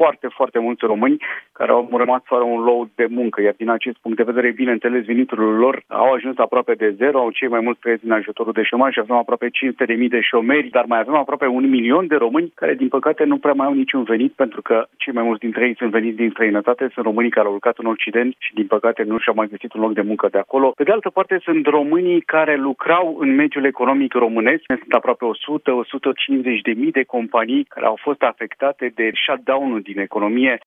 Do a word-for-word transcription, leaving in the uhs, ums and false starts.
foarte, foarte mulți români care au rămas fără un loc de muncă, iar din acest punct de vedere, bineînțeles, veniturile lor au ajuns aproape de zero, au cei mai mulți trăiesc din ajutorul de șomaj și avem aproape cinci sute de mii de șomeri, dar mai avem aproape un milion de români care, din păcate, nu prea mai au niciun venit, pentru că cei mai mulți dintre ei sunt veniți din străinătate, sunt românii care au urcat în Occident și, din păcate, nu și-au mai găsit un loc de muncă de acolo. Pe de altă parte, sunt românii care lucrau în mediul economic românesc. Sunt aproape o sută - o sută cincizeci de mii de companii care au fost afectate de shutdown-ul din economie